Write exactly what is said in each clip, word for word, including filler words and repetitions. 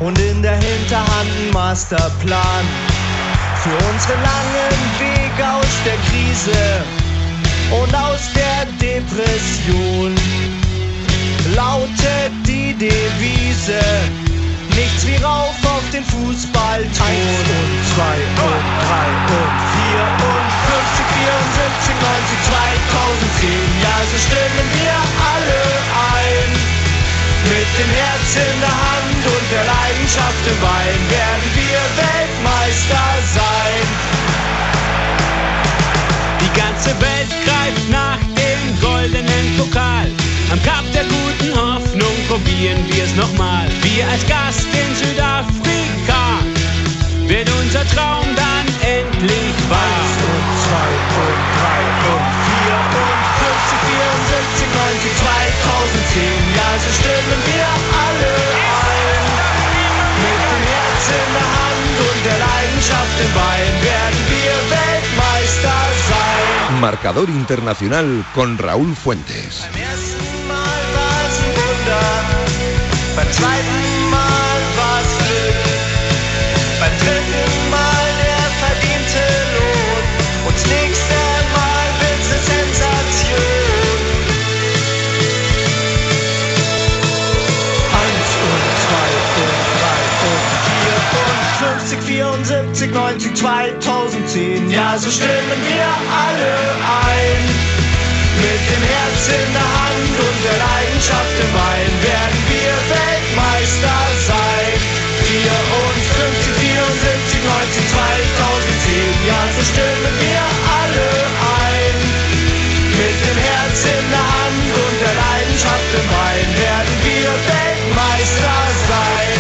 und in der Hinterhand ein Masterplan für unseren langen Weg aus der Krise und aus der Depression. Lautet die Devise: nichts wie rauf auf den Fußballton. Eins und zwei und drei und vier und fünfzig, vierundsiebzig, neunzig, zweitausendzehn. Ja, so stimmen wir alle ein. Mit dem Herz in der Hand und der Leidenschaft im Bein werden wir Weltmeister sein. Die ganze Welt greift nach dem goldenen Pokal. Am Kap der guten Hoffnung probieren wir es nochmal. Wir als Gast in Südafrika, wird unser Traum dann endlich wahr. Eins und zwei und drei und vier und fünfzig, vierundsiebzig, neunzig, zweitausendzehn. Ja, so stimmen wir alle ein. Mit dem Herz in der Hand und der Leidenschaft im Bein werden wir Weltmeister sein. Marcador Internacional con Raúl Fuentes. Beim ersten Mal war's ein Wunder, beim zweiten Mal war's Glück, beim dritten Mal der verdiente Lohn und das nächste Mal wird's eine Sensation. Eins und zwei und drei und vier und fünfzig, vierundsiebzig, neunzig, zweitausendzehn. Ja, so stimmen wir alle ein. Mit dem Herz in der Hand und der Leidenschaft im Bein werden wir Weltmeister sein. vierundfünfzig, vierundsiebzig, neunzig, zweitausendzehn. Ja, so stimmen wir alle ein. Mit dem Herz in der Hand und der Leidenschaft im Bein werden wir Weltmeister sein.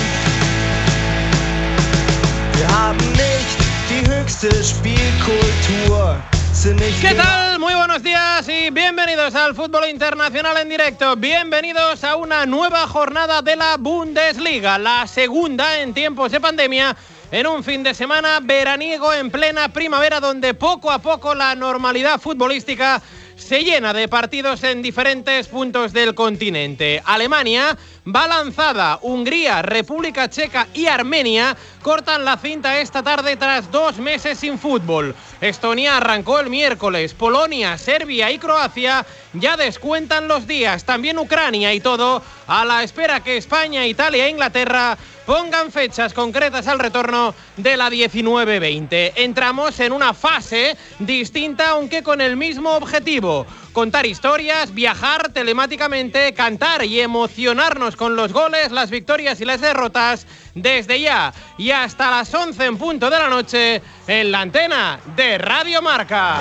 Wir haben nicht die höchste Spielkultur. ¿Qué tal? Muy buenos días y bienvenidos al Fútbol Internacional en directo. Bienvenidos a una nueva jornada de la Bundesliga, la segunda en tiempos de pandemia, en un fin de semana veraniego en plena primavera, donde poco a poco la normalidad futbolística se llena de partidos en diferentes puntos del continente. Alemania va lanzada, Hungría, República Checa y Armenia cortan la cinta esta tarde tras dos meses sin fútbol. Estonia arrancó el miércoles, Polonia, Serbia y Croacia ya descuentan los días, también Ucrania, y todo a la espera que España, Italia e Inglaterra pongan fechas concretas al retorno de la diecinueve veinte. Entramos en una fase distinta, aunque con el mismo objetivo: contar historias, viajar telemáticamente, cantar y emocionarnos con los goles, las victorias y las derrotas desde ya y hasta las once en punto de la noche en la antena de Radio Marca.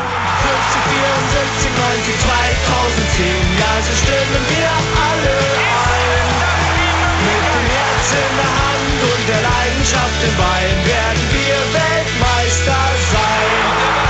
In der Hand und der Leidenschaft im Bein werden wir Weltmeister sein.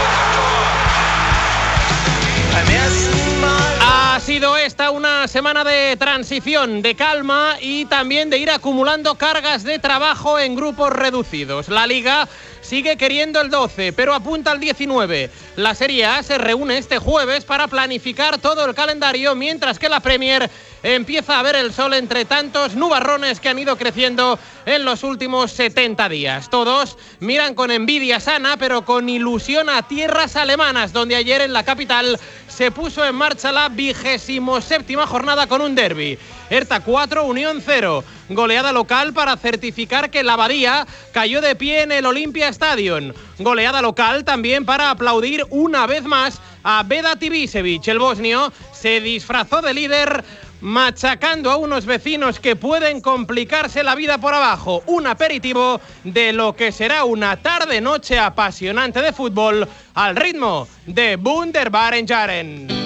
Beim ersten Mal. Ha sido esta una semana de transición, de calma y también de ir acumulando cargas de trabajo en grupos reducidos. La Liga sigue queriendo el doce, pero apunta al diecinueve. La Serie A se reúne este jueves para planificar todo el calendario, mientras que la Premier empieza a ver el sol entre tantos nubarrones que han ido creciendo en los últimos setenta días. Todos miran con envidia sana, pero con ilusión a tierras alemanas, donde ayer en la capital se puso en marcha la vigésimo séptima jornada con un derbi. Hertha cuatro, Unión cero. Goleada local para certificar que la Abadía cayó de pie en el Olympia Stadium. Goleada local también para aplaudir una vez más a Vedat Ibišević. El bosnio se disfrazó de líder, machacando a unos vecinos que pueden complicarse la vida por abajo. Un aperitivo de lo que será una tarde-noche apasionante de fútbol al ritmo de Wunderbaren Jaren.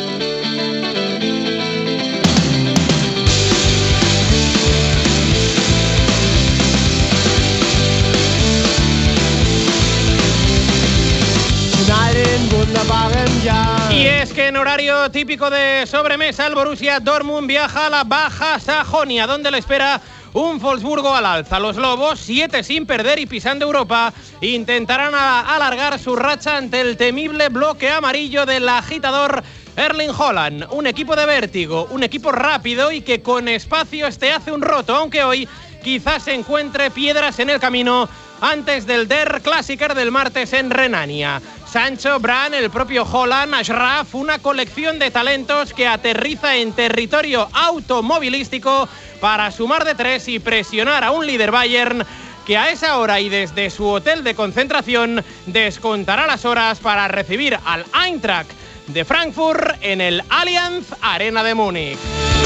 Y es que en horario típico de sobremesa, el Borussia Dortmund viaja a la Baja Sajonia, donde le espera un Wolfsburgo al alza. Los lobos, siete sin perder y pisando Europa, intentarán alargar su racha ante el temible bloque amarillo del agitador Erling Haaland. Un equipo de vértigo, un equipo rápido y que con espacios te hace un roto, aunque hoy quizás se encuentre piedras en el camino antes del Der Klassiker del martes en Renania. Sancho, Brand, el propio Haaland, Ashraf, una colección de talentos que aterriza en territorio automovilístico para sumar de tres y presionar a un líder Bayern que a esa hora y desde su hotel de concentración descontará las horas para recibir al Eintracht de Frankfurt en el Allianz Arena de Múnich.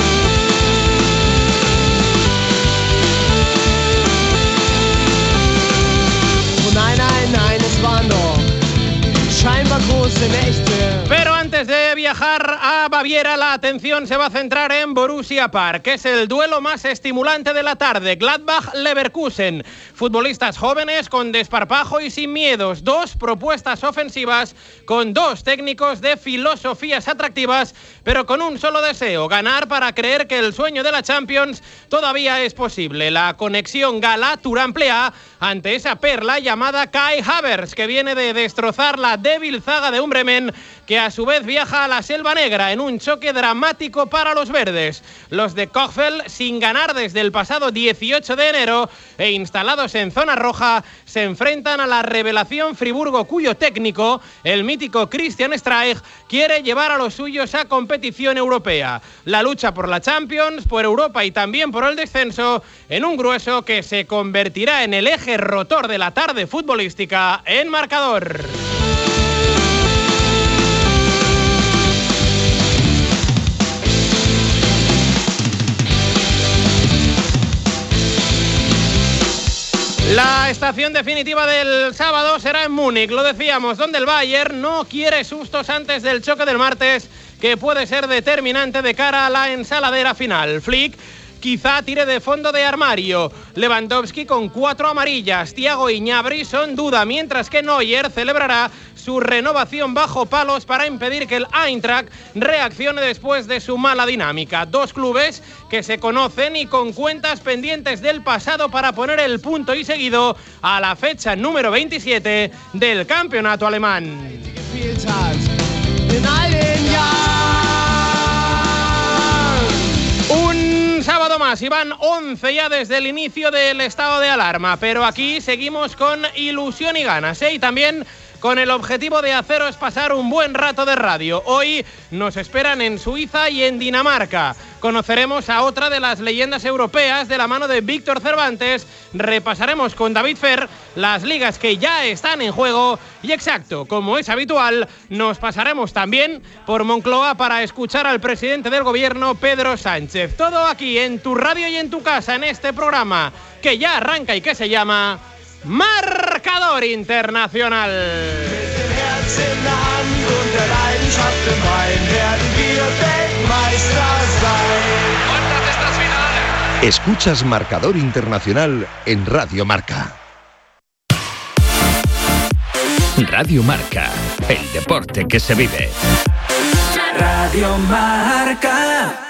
Nein, nein, nein, es war nur scheinbar große Nächte. Pero antes de viajar a Baviera, la atención se va a centrar en Borussia Park, que es el duelo más estimulante de la tarde. Gladbach-Leverkusen. Futbolistas jóvenes con desparpajo y sin miedos. Dos propuestas ofensivas con dos técnicos de filosofías atractivas, pero con un solo deseo: ganar para creer que el sueño de la Champions todavía es posible. La conexión Gala-Tour-Amplea ante esa perla llamada Kai Havertz, que viene de destrozar la débil zaga de un Bremen que a su vez viaja a la Selva Negra en un choque dramático para los verdes. Los de Kochfeld, sin ganar desde el pasado dieciocho de enero e instalados en zona roja, se enfrentan a la revelación Friburgo, cuyo técnico, el mítico Christian Streich, quiere llevar a los suyos a competición europea. La lucha por la Champions, por Europa y también por el descenso, en un grueso que se convertirá en el eje rotor de la tarde futbolística en marcador. La estación definitiva del sábado será en Múnich, lo decíamos, donde el Bayern no quiere sustos antes del choque del martes, que puede ser determinante de cara a la ensaladera final. Flick quizá tire de fondo de armario. Lewandowski con cuatro amarillas. Thiago y Gnabry son duda, mientras que Neuer celebrará su renovación bajo palos para impedir que el Eintracht reaccione después de su mala dinámica. Dos clubes que se conocen y con cuentas pendientes del pasado para poner el punto y seguido a la fecha número veintisiete del campeonato alemán. Un sábado más y van once ya desde el inicio del estado de alarma, pero aquí seguimos con ilusión y ganas, ¿eh? Y también con el objetivo de haceros pasar un buen rato de radio. Hoy nos esperan en Suiza y en Dinamarca. Conoceremos a otra de las leyendas europeas de la mano de Víctor Cervantes. Repasaremos con David Fer las ligas que ya están en juego. Y exacto, como es habitual, nos pasaremos también por Moncloa para escuchar al presidente del gobierno, Pedro Sánchez. Todo aquí en tu radio y en tu casa, en este programa que ya arranca y que se llama Marcador Internacional. Escuchas Marcador Internacional en Radio Marca. Radio Marca, el deporte que se vive. Radio Marca.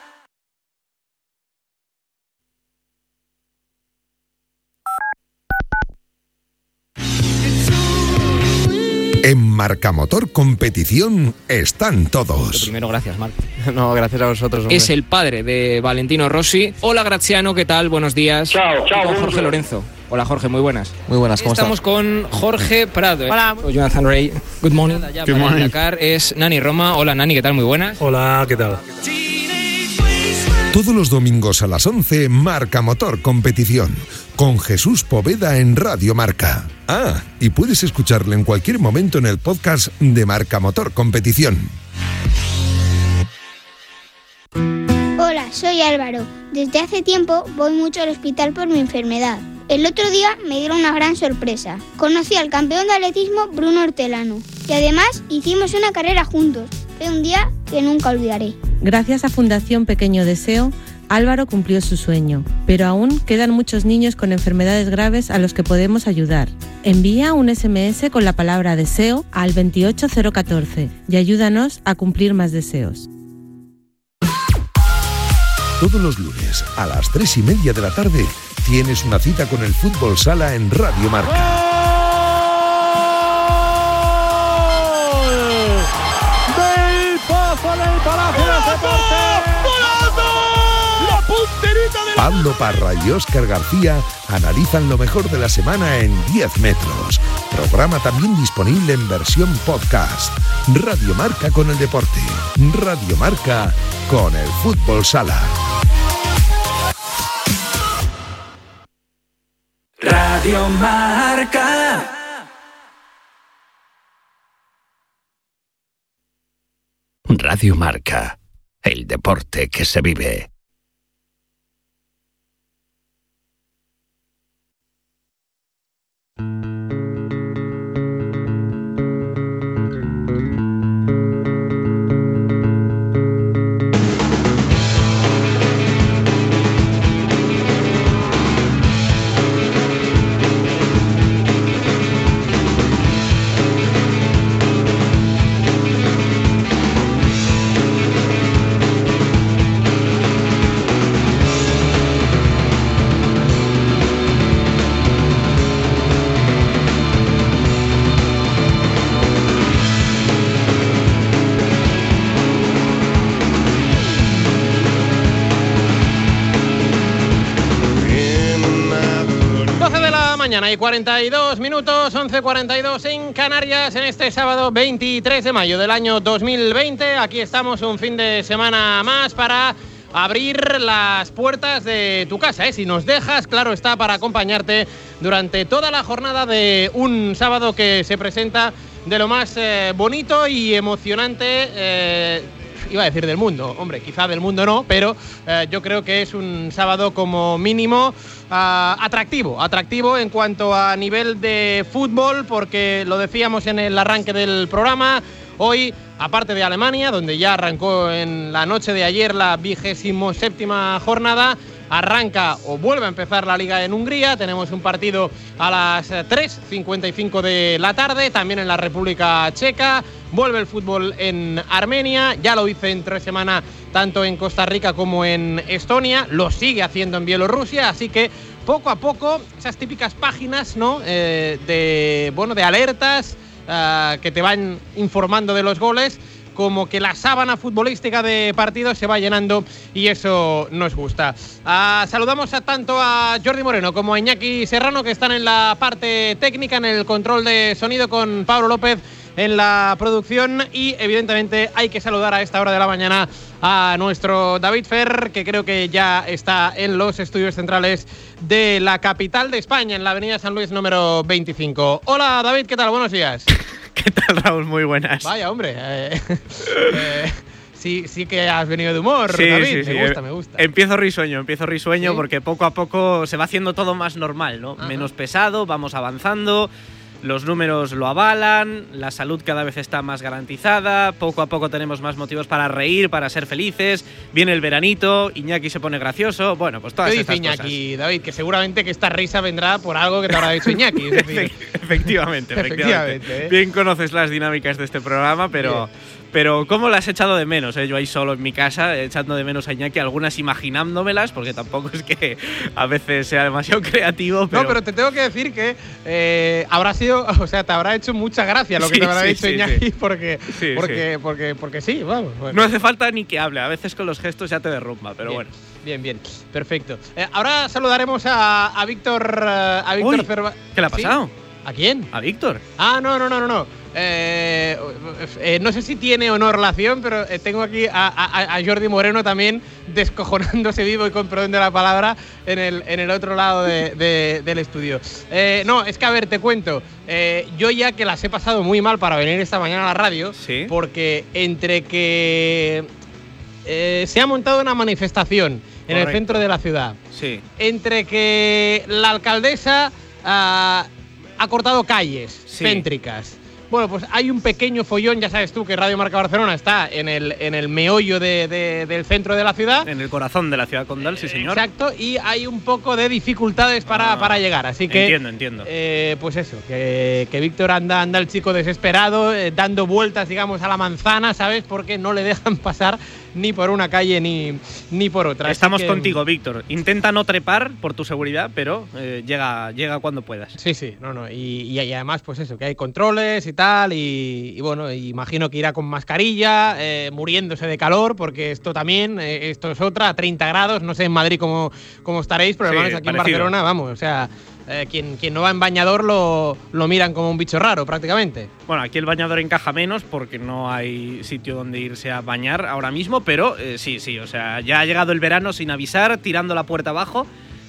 En Marcamotor Competición están todos. Lo primero, gracias, Marc. No, gracias a vosotros, hombre. Es el padre de Valentino Rossi. Hola, Graziano, ¿qué tal? Buenos días. Chao, chao. Con Jorge Lorenzo. Hola, Jorge, muy buenas. Muy buenas, ¿cómo Estamos estás? con Jorge Prado. Hola. Jonathan Ray. Good morning. Ya Good para morning. Dakar es Nani Roma. Hola, Nani, ¿qué tal? Muy buenas. Hola, ¿qué tal? Todos los domingos a las once, Marcamotor Competición, con Jesús Poveda en Radio Marca. Ah, y puedes escucharle en cualquier momento en el podcast de Marcamotor Competición. Hola, soy Álvaro. Desde hace tiempo voy mucho al hospital por mi enfermedad. El otro día me dieron una gran sorpresa. Conocí al campeón de atletismo Bruno Hortelano y además hicimos una carrera juntos. Fue un día que nunca olvidaré. Gracias a Fundación Pequeño Deseo, Álvaro cumplió su sueño, pero aún quedan muchos niños con enfermedades graves a los que podemos ayudar. Envía un ese eme ese con la palabra deseo al veintiocho cero catorce y ayúdanos a cumplir más deseos. Todos los lunes a las tres y media de la tarde tienes una cita con el fútbol sala en Radio Marca. ¡Del Pozo del Palacio de Deportes! ¡Golazo! La puntería Pablo Parra y Óscar García analizan lo mejor de la semana en diez metros. Programa también disponible en versión podcast. Radio Marca con el deporte. Radio Marca con el fútbol sala. Radio Marca. Radio Marca, el deporte que se vive. Mañana y cuarenta y dos minutos, once cuarenta y dos en Canarias, en este sábado veintitrés de mayo del año dos mil veinte. Aquí estamos un fin de semana más para abrir las puertas de tu casa, ¿eh? Si nos dejas, claro está, para acompañarte durante toda la jornada de un sábado que se presenta de lo más eh, bonito y emocionante, eh, iba a decir del mundo, hombre, quizá del mundo no, pero eh, yo creo que es un sábado como mínimo uh, atractivo, atractivo en cuanto a nivel de fútbol, porque lo decíamos en el arranque del programa, hoy, aparte de Alemania, donde ya arrancó en la noche de ayer la vigésimo séptima jornada, arranca o vuelve a empezar la Liga en Hungría. Tenemos un partido a las tres cincuenta y cinco de la tarde, también en la República Checa. Vuelve el fútbol en Armenia, ya lo hice entre semana tanto en Costa Rica como en Estonia, lo sigue haciendo en Bielorrusia, así que poco a poco esas típicas páginas, ¿no? eh, de, bueno, de alertas uh, que te van informando de los goles, como que la sábana futbolística de partidos se va llenando y eso nos gusta. Uh, saludamos a tanto a Jordi Moreno como a Iñaki Serrano, que están en la parte técnica, en el control de sonido, con Pablo López en la producción, y evidentemente hay que saludar a esta hora de la mañana a nuestro David Fer, que creo que ya está en los estudios centrales de la capital de España, en la avenida San Luis número veinticinco. Hola David, ¿qué tal? Buenos días. ¿Qué tal, Raúl? Muy buenas. Vaya, hombre. Eh, eh, sí, sí que has venido de humor, sí, David. Sí, sí. Me gusta, me gusta. Empiezo risueño, empiezo risueño, ¿sí? Porque poco a poco se va haciendo todo más normal, ¿no? Ajá. Menos pesado, vamos avanzando. Los números lo avalan, la salud cada vez está más garantizada, poco a poco tenemos más motivos para reír, para ser felices, viene el veranito, Iñaki se pone gracioso, bueno, pues todas estas Iñaki, cosas. Iñaki, David, que seguramente que esta risa vendrá por algo que te habrá dicho Iñaki. Es decir, efectivamente, efectivamente. efectivamente ¿eh? Bien conoces las dinámicas de este programa, pero... Bien. Pero ¿cómo las he echado de menos? Eh? Yo ahí solo en mi casa, echando de menos a Iñaki, algunas imaginándomelas, porque tampoco es que a veces sea demasiado creativo. Pero... No, pero te tengo que decir que eh, habrá sido, o sea, te habrá hecho mucha gracia lo que sí, te habrá sí, dicho sí, sí. Iñaki, porque, sí, porque, sí. Porque, porque sí, vamos. Bueno. No hace falta ni que hable, a veces con los gestos ya te derrumba, pero bien, bueno. Bien, bien, perfecto. Eh, ahora saludaremos a, a Víctor, a Víctor Cerva. ¿Qué le ha pasado? ¿Sí? ¿A quién? A Víctor. Ah, no, no, no, no, no. Eh, eh, no sé si tiene o no relación, pero eh, tengo aquí a, a, a Jordi Moreno también descojonándose vivo y con perdón de la palabra en el, en el otro lado de, de, del estudio. Eh, no, es que a ver, te cuento. Eh, yo ya que las he pasado muy mal para venir esta mañana a la radio, ¿sí? Porque entre que eh, se ha montado una manifestación en Correcto. el centro de la ciudad, sí. Entre que la alcaldesa uh, ha cortado calles sí. céntricas. Bueno, pues hay un pequeño follón, ya sabes tú que Radio Marca Barcelona está en el, en el meollo de, de, del centro de la ciudad. En el corazón de la ciudad condal, sí señor. Exacto, y hay un poco de dificultades para, ah, para llegar, así que… Entiendo, entiendo. Eh, pues eso, que, que Víctor anda, anda el chico desesperado, eh, dando vueltas, digamos, a la manzana, ¿sabes? Porque no le dejan pasar ni por una calle ni, ni por otra. Estamos que, contigo, Víctor. Intenta no trepar por tu seguridad, pero eh, llega, llega cuando puedas. Sí, sí, no, no. Y, y, y además, pues eso, que hay controles y tal, y, y bueno, imagino que irá con mascarilla, eh, muriéndose de calor, porque esto también, eh, esto es otra, a treinta grados, no sé en Madrid cómo, cómo estaréis, pero Sí, hermanos, aquí parecido. en Barcelona, vamos, o sea, eh, quien, quien no va en bañador lo, lo miran como un bicho raro, prácticamente. Bueno, aquí el bañador encaja menos porque no hay sitio donde irse a bañar ahora mismo, pero eh, sí, sí, o sea, ya ha llegado el verano sin avisar, tirando la puerta abajo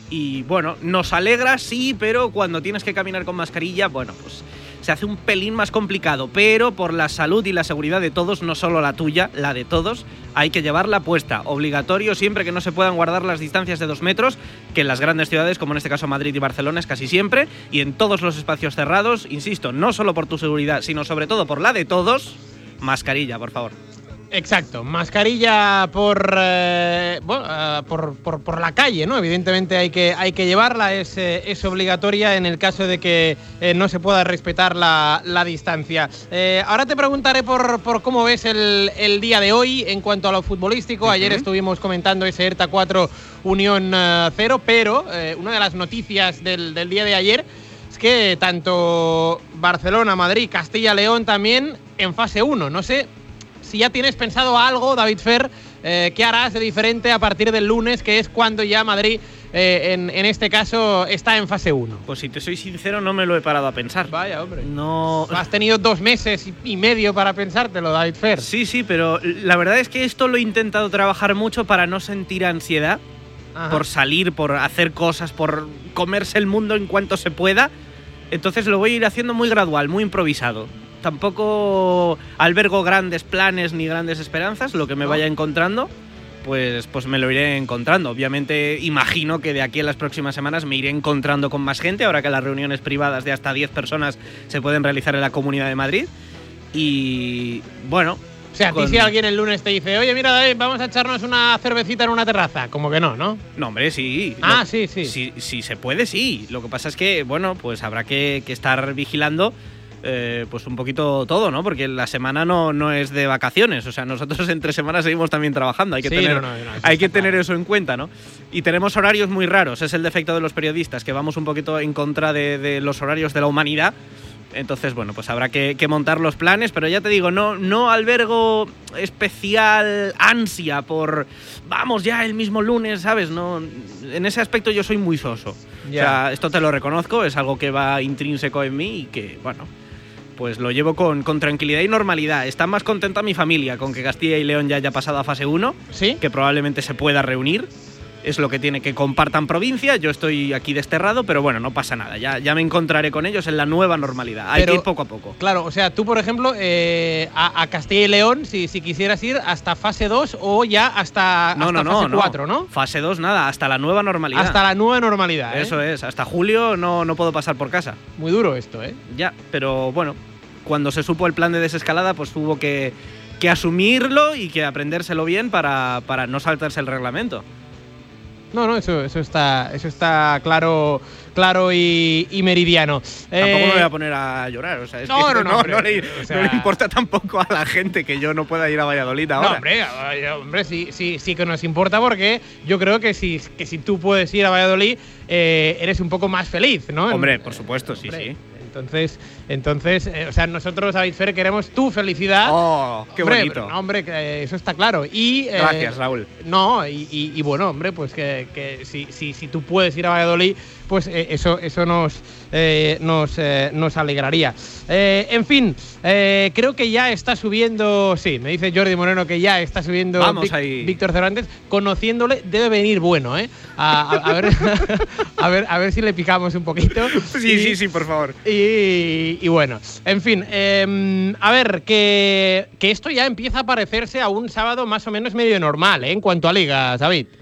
y bueno, nos alegra, sí, pero cuando tienes que caminar con mascarilla, bueno, pues se hace un pelín más complicado, pero por la salud y la seguridad de todos, no solo la tuya, la de todos, hay que llevarla puesta. Obligatorio siempre que no se puedan guardar las distancias de dos metros, que en las grandes ciudades, como en este caso Madrid y Barcelona, es casi siempre, y en todos los espacios cerrados, insisto, no solo por tu seguridad, sino sobre todo por la de todos, mascarilla, por favor. Exacto, mascarilla por, eh, bueno, uh, por, por, por la calle, ¿no? Evidentemente hay que, hay que llevarla, es, eh, es obligatoria en el caso de que eh, no se pueda respetar la, la distancia. Eh, ahora te preguntaré por, por cómo ves el, el día de hoy en cuanto a lo futbolístico. Uh-huh. Ayer estuvimos comentando ese Hertha cuatro, Unión uh, cero, pero eh, una de las noticias del, del día de ayer es que tanto Barcelona, Madrid, Castilla-León también en fase uno, no sé si ya tienes pensado algo, David Fer, eh, ¿qué harás de diferente a partir del lunes, que es cuando ya Madrid, eh, en, en este caso, está en fase uno? Pues si te soy sincero, no me lo he parado a pensar. Vaya, hombre. No. Has tenido dos meses y medio para pensártelo, David Fer. Sí, sí, pero la verdad es que esto lo he intentado trabajar mucho para no sentir ansiedad, Ajá. por salir, por hacer cosas, por comerse el mundo en cuanto se pueda. Entonces lo voy a ir haciendo muy gradual, muy improvisado. Tampoco albergo grandes planes ni grandes esperanzas, lo que me vaya encontrando, pues, pues me lo iré encontrando. Obviamente imagino que de aquí a las próximas semanas me iré encontrando con más gente, ahora que las reuniones privadas de hasta diez personas se pueden realizar en la Comunidad de Madrid. Y bueno... O sea, a ti si alguien el lunes te dice, oye, mira, David, vamos a echarnos una cervecita en una terraza, como que no, ¿no? No, hombre, sí. Ah, lo, sí, sí. Si, si se puede, sí. Lo que pasa es que, bueno, pues habrá que, que estar vigilando Eh, pues un poquito todo, ¿no? Porque la semana no, no es de vacaciones, o sea, nosotros entre semanas seguimos también trabajando, hay que, sí, tener, no, no, no, hay que tener claro. eso en cuenta, ¿no? Y tenemos horarios muy raros, es el defecto de los periodistas, que vamos un poquito en contra de, de los horarios de la humanidad. Entonces, bueno, pues habrá que, que montar los planes, pero ya te digo, no, no albergo especial ansia por vamos ya el mismo lunes, ¿sabes? No, en ese aspecto yo soy muy soso. Yeah. O sea, esto te lo reconozco, es algo que va intrínseco en mí y que, bueno, pues lo llevo con, con tranquilidad y normalidad. Está más contenta mi familia con que Castilla y León ya haya pasado a fase uno, ¿sí? Que probablemente se pueda reunir. Es lo que tiene, que compartan provincia. Yo estoy aquí desterrado, pero bueno, no pasa nada. Ya, ya me encontraré con ellos en la nueva normalidad. Hay pero, que ir poco a poco. Claro, o sea, tú, por ejemplo, eh, a, a Castilla y León, si, si quisieras ir hasta fase dos o ya hasta, no, hasta no, fase no, cuatro, ¿no? Fase dos, nada, hasta la nueva normalidad. Hasta la nueva normalidad, ¿eh? Eso es, hasta julio no, no puedo pasar por casa. Muy duro esto, ¿eh? Ya, pero bueno, cuando se supo el plan de desescalada, pues hubo que, que asumirlo y que aprendérselo bien para, para no saltarse el reglamento. No, no, eso, eso está, eso está claro, claro y, y meridiano. Tampoco eh, me voy a poner a llorar, o sea, es no, que no, no, no, hombre, no, le, o sea, no le importa tampoco a la gente que yo no pueda ir a Valladolid ahora. No, hombre, hombre, sí, sí, sí que nos importa, porque yo creo que si, que si tú puedes ir a Valladolid, eh, eres un poco más feliz, ¿no? Hombre, por supuesto, sí, hombre, sí. Entonces, entonces eh, o sea, nosotros, David Fer, queremos tu felicidad. ¡Oh, qué hombre, bonito! No, hombre, que, eh, eso está claro. Y, eh, gracias, Raúl. No, y, y, y bueno, hombre, pues que, que si, si, si tú puedes ir a Valladolid, pues eh, eso, eso nos, eh, nos, eh, nos alegraría. Eh, en fin, eh, creo que ya está subiendo, sí, me dice Jordi Moreno que ya está subiendo Vamos Vic, ahí. Víctor Cervantes. Conociéndole, debe venir bueno, ¿eh? A, a, a, ver, a, ver, a ver si le picamos un poquito. Sí, y, sí, sí, por favor. Y, y bueno, en fin, eh, a ver, que, que esto ya empieza a parecerse a un sábado más o menos medio normal, ¿eh? En cuanto a ligas, David.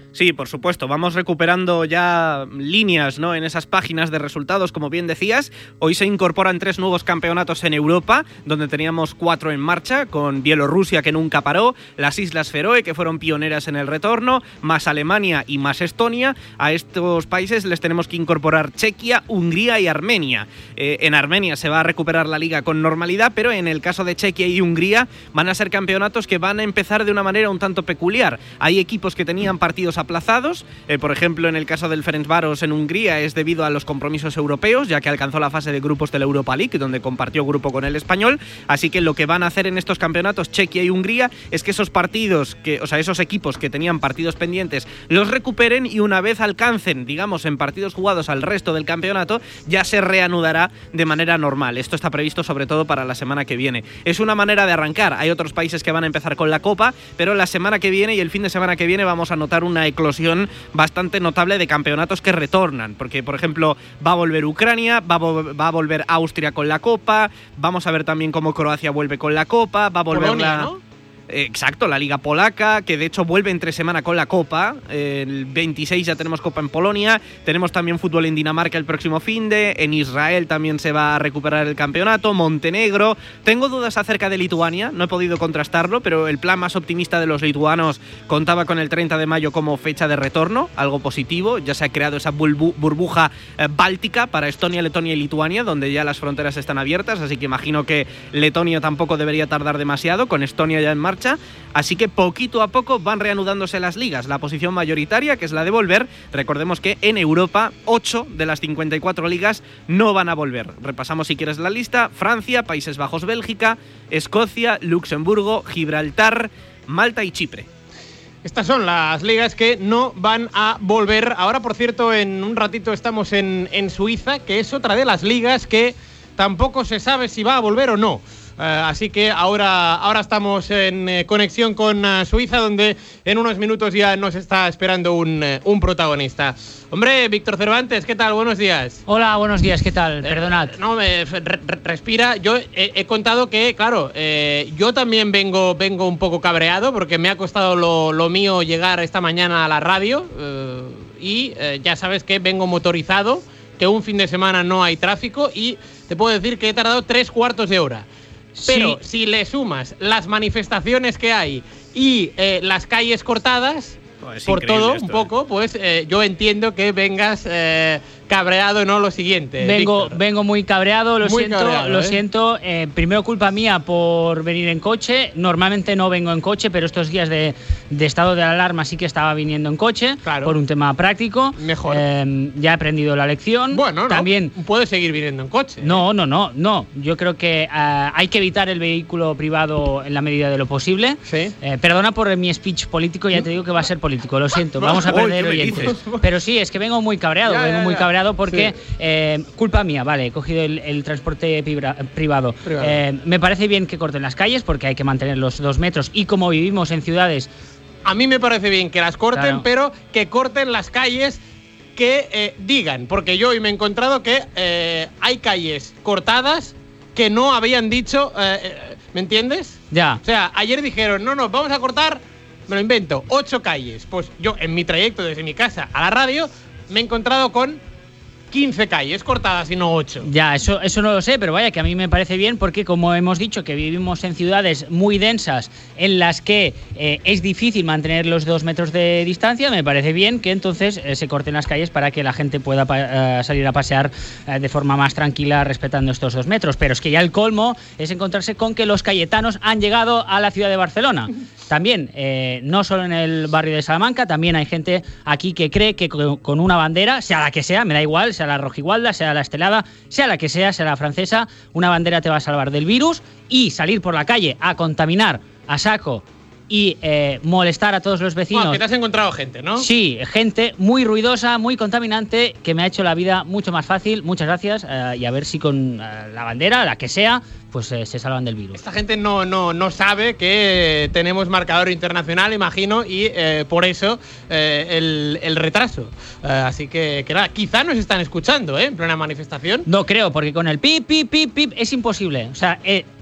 Sí, por supuesto. Vamos recuperando ya líneas, ¿no?, en esas páginas de resultados, como bien decías. Hoy se incorporan tres nuevos campeonatos en Europa, donde teníamos cuatro en marcha, con Bielorrusia, que nunca paró, las Islas Feroe, que fueron pioneras en el retorno, más Alemania y más Estonia. A estos países les tenemos que incorporar Chequia, Hungría y Armenia. Eh, en Armenia se va a recuperar la liga con normalidad, pero en el caso de Chequia y Hungría van a ser campeonatos que van a empezar de una manera un tanto peculiar. Hay equipos que tenían partidos aplazados, eh, por ejemplo en el caso del Ferencváros en Hungría es debido a los compromisos europeos, ya que alcanzó la fase de grupos de la Europa League, donde compartió grupo con el Español, así que lo que van a hacer en estos campeonatos Chequia y Hungría es que esos partidos, que, o sea, esos equipos que tenían partidos pendientes los recuperen y una vez alcancen, digamos, en partidos jugados al resto del campeonato, ya se reanudará de manera normal. Esto está previsto sobre todo para la semana que viene. Es una manera de arrancar. Hay otros países que van a empezar con la Copa, pero la semana que viene y el fin de semana que viene vamos a notar una eclosión bastante notable de campeonatos que retornan, porque por ejemplo va a volver Ucrania, va a, vo- va a volver Austria con la Copa, vamos a ver también cómo Croacia vuelve con la Copa, va a volver Polonia, la... ¿no? Exacto, la Liga Polaca, que de hecho vuelve entre semana con la Copa. El veintiséis ya tenemos Copa en Polonia. Tenemos también fútbol en Dinamarca el próximo finde. En Israel también se va a recuperar el campeonato. Montenegro. Tengo dudas acerca de Lituania, no he podido contrastarlo, pero el plan más optimista de los lituanos contaba con el treinta de mayo como fecha de retorno, algo positivo. Ya se ha creado esa burbu- burbuja eh, báltica para Estonia, Letonia y Lituania, donde ya las fronteras están abiertas, así que imagino que Letonia tampoco debería tardar demasiado, con Estonia ya en marcha. Así que poquito a poco van reanudándose las ligas. La posición mayoritaria, que es la de volver, recordemos que en Europa ocho de las cincuenta y cuatro ligas no van a volver. Repasamos si quieres la lista: Francia, Países Bajos, Bélgica, Escocia, Luxemburgo, Gibraltar, Malta y Chipre. Estas son las ligas que no van a volver. Ahora, por cierto, en un ratito estamos en, en Suiza, que es otra de las ligas que tampoco se sabe si va a volver o no. Uh, así que ahora, ahora estamos en eh, conexión con uh, Suiza, donde en unos minutos ya nos está esperando un, uh, un protagonista. Hombre, Víctor Cervantes, ¿qué tal? Buenos días. Hola, buenos días, ¿qué tal? Perdonad. Eh, no, me, re, re, respira. Yo he, he contado que, claro, eh, yo también vengo, vengo un poco cabreado porque me ha costado lo, lo mío llegar esta mañana a la radio eh, y eh, ya sabes que vengo motorizado, que un fin de semana no hay tráfico y te puedo decir que he tardado tres cuartos de hora. Pero sí, si le sumas las manifestaciones que hay y eh, las calles cortadas, pues por todo esto, un poco, eh. pues eh, yo entiendo que vengas eh, cabreado, ¿no? Lo siguiente. Vengo, Víctor. vengo muy cabreado, lo muy siento, cabreado, lo ¿eh? siento. Eh, primero culpa mía por venir en coche. Normalmente no vengo en coche, pero estos días de, de estado de alarma sí que estaba viniendo en coche, claro, por un tema práctico. Mejor. Eh, ya he aprendido la lección. Bueno, no, también puedes seguir viniendo en coche. No, no, no, no. Yo creo que uh, hay que evitar el vehículo privado en la medida de lo posible. Sí. Eh, perdona por mi speech político, ya te digo que va a ser político. Lo siento. Vamos a perder Uy, oyentes. Pero sí, es que vengo muy cabreado, ya, vengo ya, muy ya. cabreado porque sí. eh, culpa mía, vale, he cogido el, el transporte pibra, privado. privado. Eh, me parece bien que corten las calles porque hay que mantener los dos metros y como vivimos en ciudades. A mí me parece bien que las corten, claro, pero que corten las calles que eh, digan, porque yo hoy me he encontrado que eh, hay calles cortadas que no habían dicho, eh, ¿me entiendes? Ya. O sea, ayer dijeron, no, no, vamos a cortar, me lo invento, ocho calles. Pues yo en mi trayecto desde mi casa a la radio me he encontrado con quince calles cortadas y no ocho. Ya, eso, eso no lo sé, pero vaya, que a mí me parece bien porque, como hemos dicho, que vivimos en ciudades muy densas en las que eh, es difícil mantener los dos metros de distancia, me parece bien que entonces eh, se corten las calles para que la gente pueda pa- eh, salir a pasear eh, de forma más tranquila respetando estos dos metros. Pero es que ya el colmo es encontrarse con que los cayetanos han llegado a la ciudad de Barcelona. También, eh, no solo en el barrio de Salamanca, también hay gente aquí que cree que con una bandera, sea la que sea, me da igual, sea la rojigualda, sea la estelada, sea la que sea, sea la francesa, una bandera te va a salvar del virus, y salir por la calle a contaminar a saco y eh, molestar a todos los vecinos. Bueno, que te has encontrado gente, ¿no? Sí, gente muy ruidosa, muy contaminante, que me ha hecho la vida mucho más fácil. Muchas gracias. Eh, y a ver si con eh, la bandera, la que sea, pues eh, se salvan del virus. Esta gente no, no, no sabe que tenemos marcador internacional, imagino, y eh, por eso eh, el, el retraso. Eh, así que, que nada, quizá nos están escuchando, ¿eh? En plena manifestación. No creo, porque con el pip, pip, pip, pip es imposible. O sea, eh,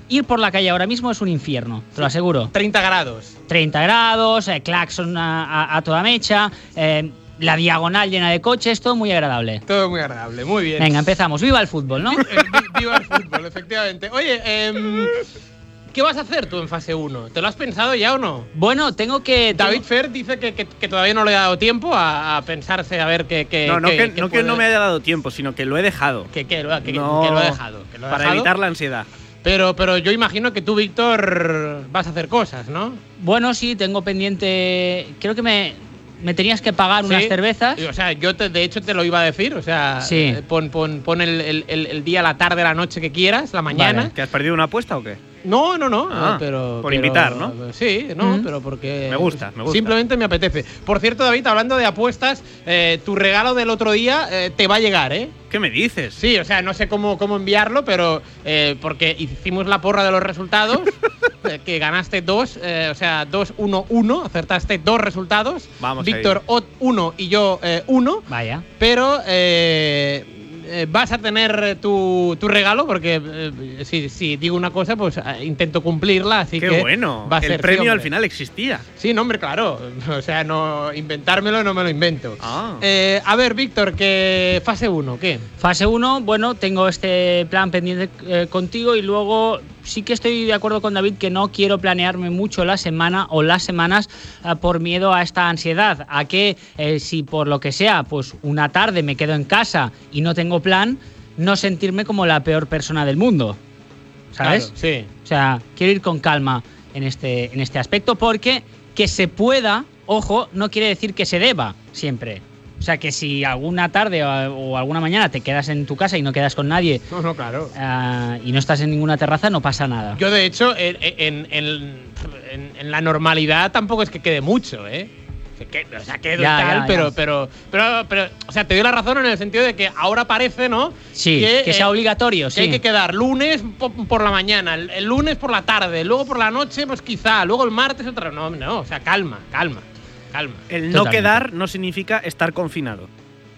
Ir por la calle ahora mismo es un infierno, te lo aseguro. treinta grados. treinta grados, eh, claxon a, a, a toda mecha, eh, la diagonal llena de coches, todo muy agradable. Todo muy agradable, muy bien. Venga, empezamos. ¡Viva el fútbol!, ¿no? Viva el fútbol, efectivamente. Oye, eh, ¿qué vas a hacer tú en fase uno? ¿Te lo has pensado ya o no? Bueno, tengo que... David tengo... Fer dice que, que, que todavía no le ha dado tiempo a, a pensarse a ver qué... qué no, no, qué, que, qué no, puede... que no me haya dado tiempo, sino que lo he dejado. Que, que, que, no, que lo he dejado. Que lo he para dejado. evitar la ansiedad. Pero, pero yo imagino que tú, Víctor, vas a hacer cosas, ¿no? Bueno, sí, tengo pendiente... Creo que me, me tenías que pagar ¿Sí? unas cervezas. O sea, yo te, de hecho te lo iba a decir. O sea, sí. pon, pon, pon el, el, el día, la tarde, la noche que quieras, la mañana. Vale. ¿Que has perdido una apuesta o qué? No, no, no, ah, pero... Por pero, invitar, ¿no? Sí, no, Mm. pero porque... Me gusta, me gusta. Simplemente me apetece. Por cierto, David, hablando de apuestas, eh, tu regalo del otro día eh, te va a llegar, ¿eh? ¿Qué me dices? Sí, o sea, no sé cómo, cómo enviarlo, pero eh, porque hicimos la porra de los resultados, eh, que ganaste dos, eh, o sea, dos, uno, uno, acertaste dos resultados. Vamos Víctor, uno y yo, eh, uno. Vaya. Pero... Eh, Eh, vas a tener tu, tu regalo, porque eh, si, si digo una cosa, pues eh, intento cumplirla, así ¡Qué que bueno! va a El ser, premio sí, al final existía. Sí, no, hombre, claro. O sea, no inventármelo no me lo invento. Ah. Eh, a ver, Víctor, ¿qué fase uno? ¿Qué? Fase uno, bueno, tengo este plan pendiente eh, contigo y luego sí que estoy de acuerdo con David que no quiero planearme mucho la semana o las semanas eh, por miedo a esta ansiedad, a que eh, si por lo que sea, pues una tarde me quedo en casa y no tengo plan, no sentirme como la peor persona del mundo, ¿sabes? Claro, sí. O sea, quiero ir con calma en este, en este aspecto porque que se pueda, ojo, no quiere decir que se deba siempre. O sea, que si alguna tarde o, o alguna mañana te quedas en tu casa y no quedas con nadie No, no, claro. uh, y no estás en ninguna terraza, no pasa nada. Yo, de hecho, en, en, en, en, en la normalidad tampoco es que quede mucho, ¿eh? Que, o sea, quedo Ya, tal, ya, pero, ya. pero, pero, pero, o sea, te doy la razón en el sentido de que ahora parece, ¿no? Sí, que, sea eh, obligatorio, que sí. hay que quedar lunes po- por la mañana, el, el lunes por la tarde, luego por la noche, pues quizá, luego el martes otra. No, no, o sea, calma, calma, calma. El no Totalmente. quedar no significa estar confinado.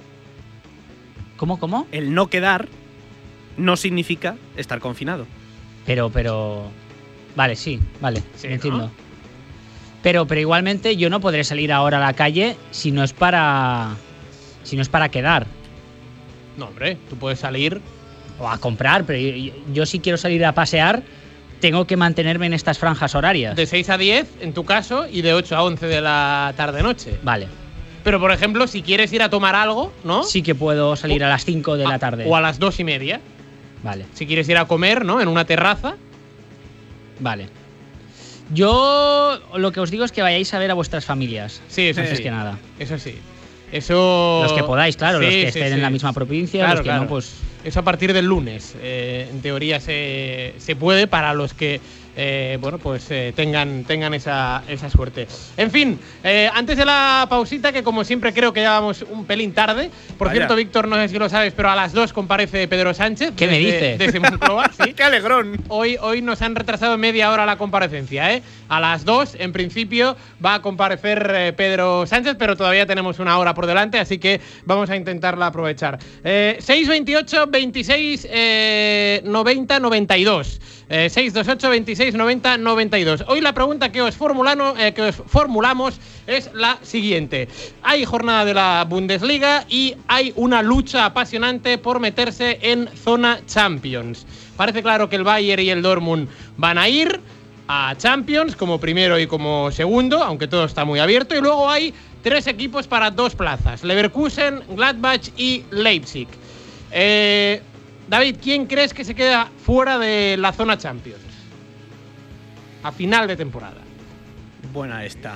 ¿Cómo, cómo? El no quedar no significa estar confinado. Pero, pero... Vale, sí, vale, Sí, lo entiendo. ¿no? Pero, pero igualmente yo no podré salir ahora a la calle si no es para... Si no es para quedar. No, hombre, tú puedes salir. O a comprar, pero yo, yo si quiero salir a pasear, tengo que mantenerme en estas franjas horarias. De seis a diez, en tu caso, y de ocho a once de la tarde-noche. Vale. Pero, por ejemplo, si quieres ir a tomar algo, ¿no? Sí que puedo salir O- a las cinco de la tarde. O a las dos y media. Vale, Si quieres ir a comer, ¿no? En una terraza. vale. Yo lo que os digo es que vayáis a ver a vuestras familias. Sí, eso Antes sí. que nada. Eso sí. Eso. Los que podáis, claro, Sí, los que sí, estén sí. en la misma provincia, Claro, los que claro. no, pues... Eso a partir del lunes. Eh, en teoría se, se puede para los que eh, bueno, pues eh, tengan, tengan esa, esa suerte. En fin, eh, antes de la pausita, que como siempre creo que ya vamos un pelín tarde. Por Vaya. cierto, Víctor, no sé si lo sabes, pero a las dos comparece Pedro Sánchez. ¿Qué me desde- dices? Desde Moncloa, sí. ¡Qué alegrón! Hoy, hoy nos han retrasado media hora la comparecencia, ¿eh? A las dos, en principio, va a comparecer eh, Pedro Sánchez, pero todavía tenemos una hora por delante, así que vamos a intentarla aprovechar. Eh, seis veintiocho veintiséis eh, noventa noventa y dos. Eh, seis veintiocho veintiséis noventa noventa y dos. Hoy la pregunta que os, formulano, eh, que os formulamos es la siguiente. Hay jornada de la Bundesliga y hay una lucha apasionante por meterse en zona Champions. Parece claro que el Bayern y el Dortmund van a ir a Champions como primero y como segundo, aunque todo está muy abierto. Y luego hay tres equipos para dos plazas: Leverkusen, Gladbach y Leipzig. Eh, David, ¿quién crees que se queda fuera de la zona Champions a final de temporada? Buena esta.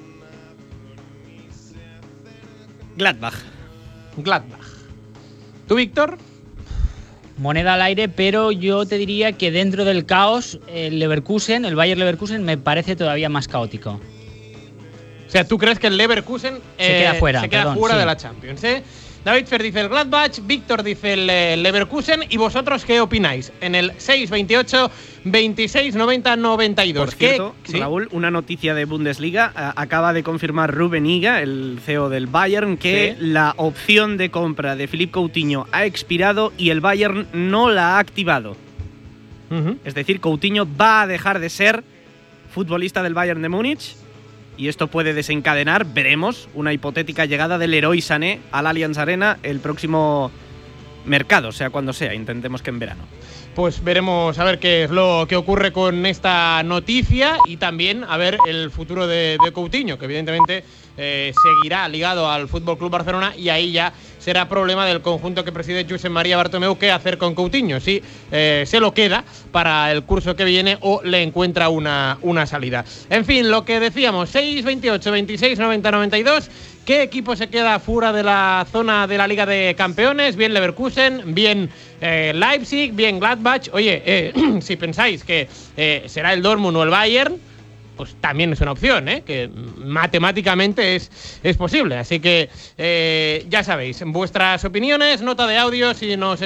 Gladbach. Gladbach. ¿Tú, Víctor? Moneda al aire, pero yo te diría que dentro del caos, el Leverkusen, el Bayer Leverkusen, me parece todavía más caótico. O sea, ¿tú crees que el Leverkusen Se queda fuera, se queda perdón, fuera sí. de la Champions? ¿eh? David Fer dice el Gladbach, Víctor dice el eh, Leverkusen. ¿Y vosotros qué opináis? En el seis veintiocho veintiséis noventa noventa y dos. Por cierto, ¿Qué? ¿Sí? Raúl, una noticia de Bundesliga. A- acaba de confirmar Ruben Higa, el C E O del Bayern, que Sí. la opción de compra de Philippe Coutinho ha expirado y el Bayern no la ha activado. Uh-huh. Es decir, Coutinho va a dejar de ser futbolista del Bayern de Múnich y esto puede desencadenar, veremos, una hipotética llegada del Leroy Sané al Allianz Arena el próximo mercado, sea cuando sea, intentemos que en verano. Pues veremos a ver qué es lo que ocurre con esta noticia y también a ver el futuro de, de Coutinho, que evidentemente eh, seguirá ligado al F C Barcelona y ahí ya será problema del conjunto que preside Josep María Bartomeu qué hacer con Coutinho, si eh, se lo queda para el curso que viene o le encuentra una, una salida. En fin, lo que decíamos, seis veintiocho veintiséis noventa noventa y dos. ¿Qué equipo se queda fuera de la zona de la Liga de Campeones? Bien Leverkusen, bien eh, Leipzig, bien Gladbach. Oye, eh, si pensáis que eh, será el Dortmund o el Bayern, pues también es una opción, ¿eh? Que matemáticamente es, es posible. Así que eh, ya sabéis, vuestras opiniones, nota de audio si nos